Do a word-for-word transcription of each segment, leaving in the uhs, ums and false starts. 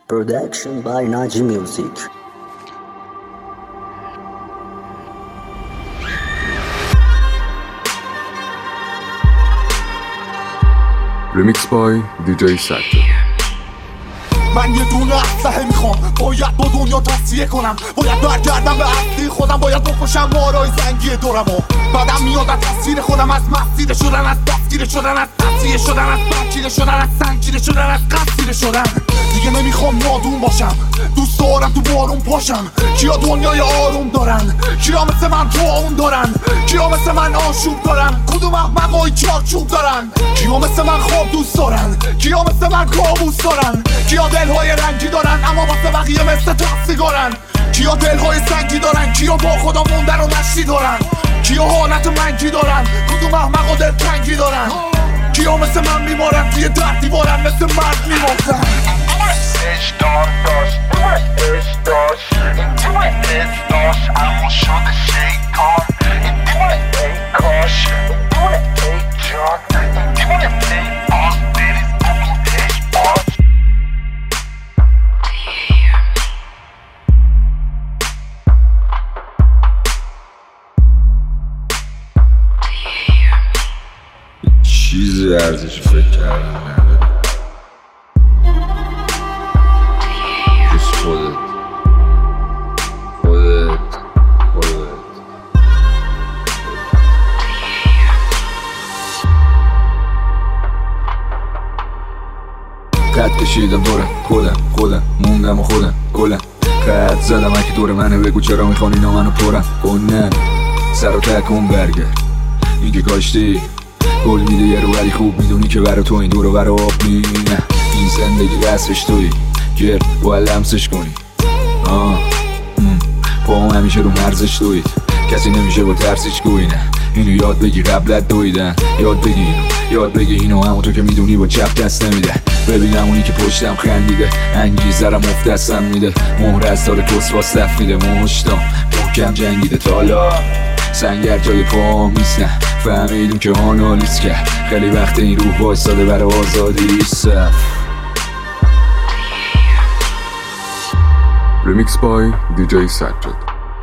Production by Naji Music. Remix by دی جی سجاد. من یه دونه اسلحه میخوام، باید با دنیا تصفیه کنم، باید برگردم به اصلی خودم، باید بکشم مارای زنگی دورمو. بعدم میاد از تصویر خودم، از مسیر شدن، از دستگیر شدن، از تصفیه شدن، از برگیر شدن، از سنگیر شدن، از قصیر شدن. دیگه نمیخوام نادون باشم، دوست دارم تو بارون پاشم. کیا دنیای آروم دارن؟ کیا مثل من دعاون دارن؟ کیا مثل من آشوب دارن؟ کدوم احمقای چارچوب دارن؟ کیا مثل من خواب دوست دارن؟ کیا مثل من کابوس دارن؟ کیا دلهای رنگی دارن اما واسه بقیه مثل تو سیگارن؟ کیا دلهای سنگی دارن؟ کیا با خدا موندن و نشی دارن؟ کیا حالت منگی دارن؟ کدوم احمق و دلتنگی دارن؟ کیا مثل من میمارن توی در دیوارن مثل مرد میمارن؟ اش دار داشت اش داشت این تو اش داشت اما شده شیطان این تو ای کاش این تو ای جان این تو ای آن بریز بکنش باش. چیزی ارزش فکر کردن نداره. خودت خودت خودت قد کشیدم دورم خودم خودم موندم و خودم گلم. قد زدم اگه دور منه بگو چرا میخوان اینا منو پرم کنن. سر و تکون برگرد این که کاشتی گل میده یه رو ولی خوب میدونی که برا تو این دور و برا آب نی. این زندگی قصرش توی گرد باید لمسش کنی. آه پا هم همیشه رو مرزش دوید، کسی نمیشه با ترسش گوی. نه اینو یاد بگی قبلت دویدن، یاد بگی اینو یاد بگی اینو همون تو که میدونی با چپ دست نمیده. ببینم اونی که پشتم خندیده انگیزه رو مفت دستم میده. مهر از داره کس با صف میده مشتام محکم جنگیده تالا سنگر جای پا میسنه. فهمیدون که آنالیز کرد خیلی وقت این روح بایستاده برای آزادی صف. Remix by دی جی سجاد.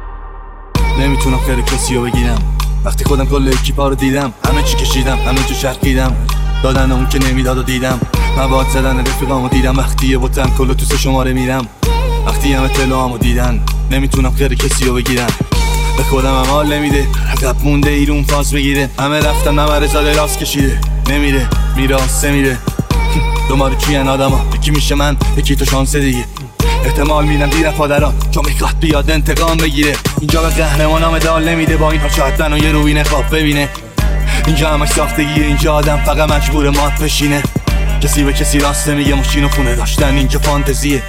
نمیتونم خیر کسی رو بگیرم وقتی خودم کل اکیپا رو دیدم. همه چی کشیدم همه جو چرخیدم، دادن اون که نمیداد و دیدم. مواد زدن رفیقامو دیدم وقتی یه بوتم کلو تو سه شماره میرم. وقتی همه تلوامو دیدن نمیتونم خیر کسی رو بگیرم. به خودم هم حال نمیده عقب مونده ایرون فاز بگیره. همه رفتن همه رزاده راست کشیده نمیره میراسته میره. دوماره چیان آدم ها یکی میشه من یکی تو شانس دیگه. احتمال میدم دیر پادران چون میخواد بیاد انتقام بگیره. اینجا به قهرمانا مدال نمیده با اینها شاید و یه روینه خواب ببینه. اینجا همش ساختگیه، اینجا آدم فقط مجبور مات بشینه. کسی به کسی راست میگه ماشین و خونه داشتن اینجا فانتزیه.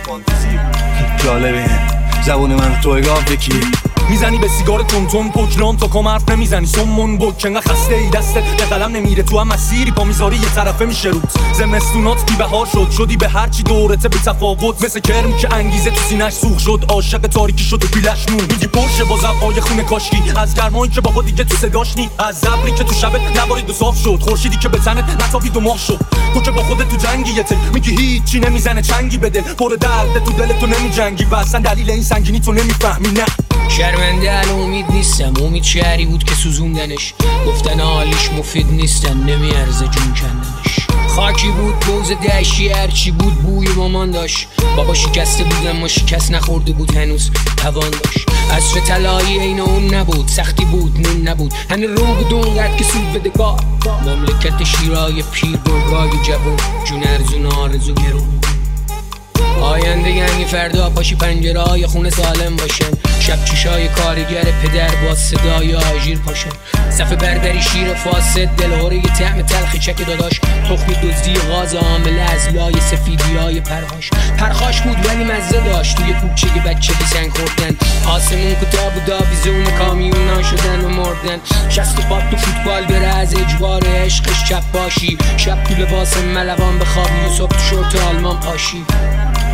جالبه زبون من تو اگاه بکیه. میزنی به سیگار تونتون پوکرام تا کام حرف نمیزنی سمون بک انقدر خسته ای دستت به قلم نمیره. تو هم مسیری پا میذاری یه طرفه میشه روز. زمستونات بی بهار شد شدی به هرچی دورته بی تفاوت. مثل کرم که انگیزه تو سینش سوخ شد عاشق تاریکی شد و بیلش نون. میگی پرشه با زبای خونه کاشکی از گرمایی که بابا دیگه تو صداش نی. از ابری که تو شبت نبارید و صاف شد خورشیدی که به تنت نتابید و ماه شد. تو که با خودت تو جنگی یه تل میگی هیچی نمیزنه چنگی به دل. پر درد تو دل تو نمیجنگی و اصلا دلیل این سنگینی تو نمیفهمی. نه شرمنده الان امید نیستم، امید شهری بود که سوزوندنش. گفتن حالیش مفید نیستن نمیارزه جون کندنش. خاکی بود دوز دشتی هرچی بود بوی مامان داشت. بابا شکسته بود اما شکست نخورده بود هنوز توان داشت. عصر طلایی این اون نبود سختی بود نون نبود. هنه رو بود اونقدر که سود بده گاه مملکت شیرای پیر برگای جوون جون ارزون آرزو گرون. آینده یعنی فردا پاشی پنجره های خونه سالم باشن. شب چشای کارگر پدر با صدای آژیر پاشن. صف بربری شیر فاسد دلهوره طعم تلخی چک داداش. تخمی دزدی غاز عامله از لای سفیدی های پرخاش. پرخاش بود ولی مزه داشت توی کوچه بچه بی سنگ خوردن. آسمون کتاب و داویزون کامیونا شدن و مردن. شست و باب تو فوتبال بره از اجبار عشقش چپ باشی. شب تو لباس ملوان بخوابی و صبح تو شورت آلمان پاشی.